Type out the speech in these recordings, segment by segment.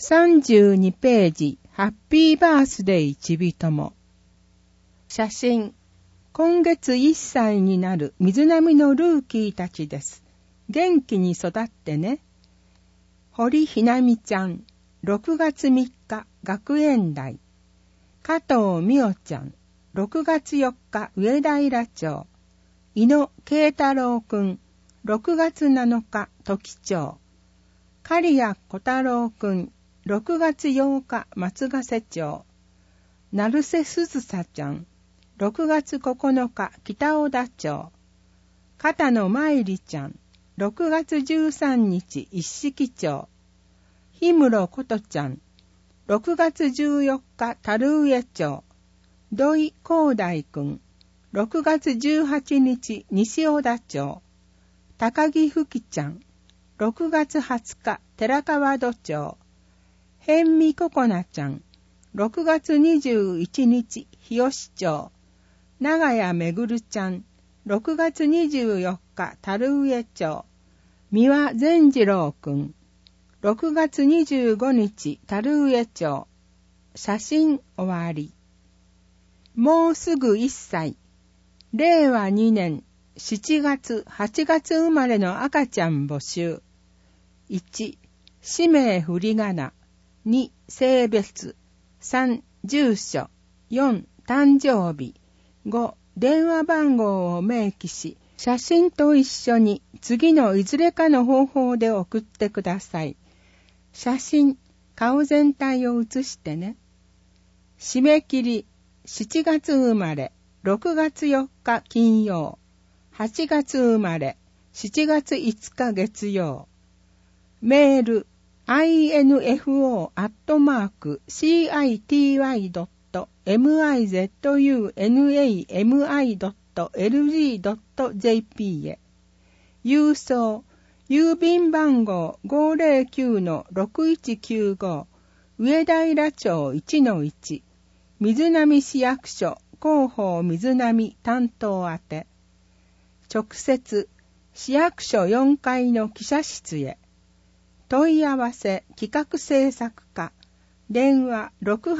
32ページ、ハッピーバースデーちびとも。写真、今月1歳になる水波のルーキーたちです。元気に育ってね。堀ひなみちゃん、6月3日、学園大。加藤美代ちゃん、6月4日、上平町。井野慶太郎くん、6月7日、時町。刈谷小太郎くん、6月8日、松ヶ瀬町。成瀬すずさちゃん、6月9日、北小田町。片野まいりちゃん、6月13日、一色町。氷室ことちゃん、6月14日、樽上町。土井光大くん、6月18日、西小田町。高木ふきちゃん、6月20日、寺川戸町。辺見ここなちゃん、6月21日、日吉町。長谷めぐるちゃん、6月24日、樽上町。三輪善次郎くん、6月25日、樽上町。写真終わり。もうすぐ1歳。令和2年7月、8月生まれの赤ちゃん募集。1、氏名振り仮名。2、性別。3、住所。4、誕生日。5、電話番号を明記し、写真と一緒に次のいずれかの方法で送ってください。写真、顔全体を写してね。締め切り、7月生まれ、6月4日金曜。8月生まれ、7月5日月曜。メール、info@citywami.mizunami.lg.jp へ。郵送、郵便番号 509-6195 上平町 1-1 水波市役所広報水波担当宛て。直接市役所4階の記者室へ。問い合わせ企画制作課電話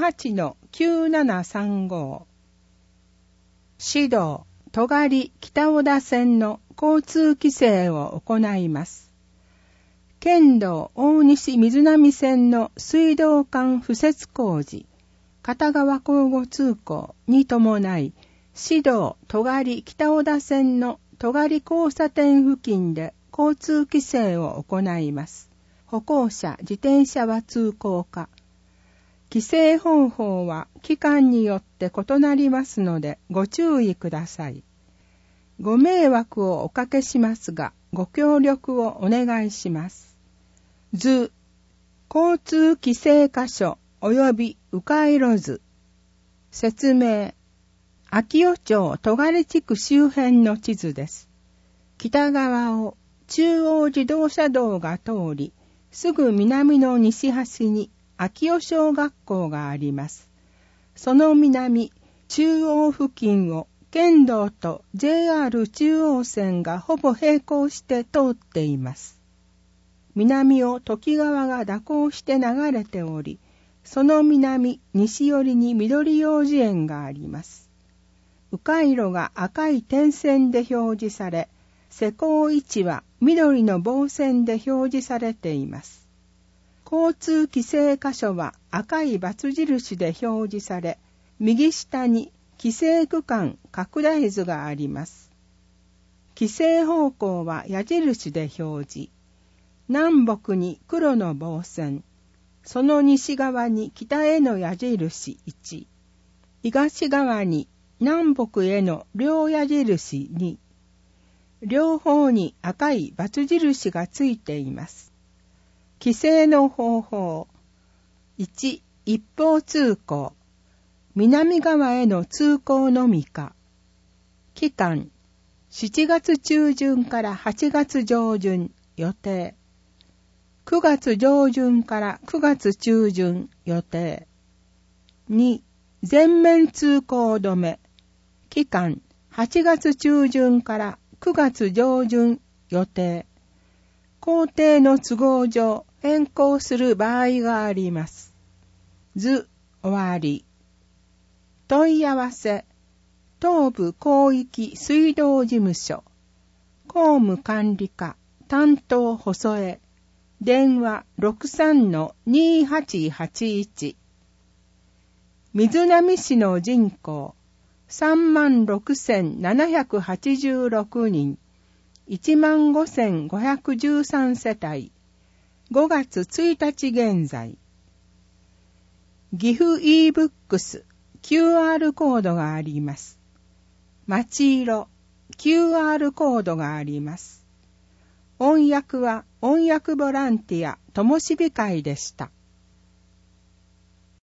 68-9735。 指導、戸狩北小田線の交通規制を行います。県道大西水波線の水道管敷設工事、片側交互通行に伴い、指導戸狩北小田線の戸狩交差点付近で交通規制を行います。歩行者、自転車は通行可。規制方法は期間によって異なりますのでご注意ください。ご迷惑をおかけしますが、ご協力をお願いします。図、交通規制箇所及び迂回路図。説明、秋代町戸狩地区周辺の地図です。北側を中央自動車道が通り、すぐ南の西端に秋代小学校があります。その南、中央付近を県道と JR 中央線がほぼ並行して通っています。南を土岐川が蛇行して流れており、その南、西寄りに緑幼児園があります。迂回路が赤い点線で表示され、施工位置は緑の棒線で表示されています。交通規制箇所は赤い×印で表示され、右下に規制区間拡大図があります。規制方向は矢印で表示。南北に黒の棒線。その西側に北への矢印1。東側に南北への両矢印2。両方に赤い×印がついています。規制の方法。1、一方通行。南側への通行のみか。期間、7月中旬から8月上旬予定。9月上旬から9月中旬予定。2、全面通行止め。期間、8月中旬から9月上旬予定。工程の都合上、 変更する場合があります。図終わり。問い合わせ、東部広域水道事務所、公務管理課担当細江、電話 63-2881。瑞浪市の人口 36,786 人、15,513 世帯、5月1日現在。岐阜 e-books QR コードがあります。町色 QR コードがあります。音訳は音訳ボランティアともしび会でした。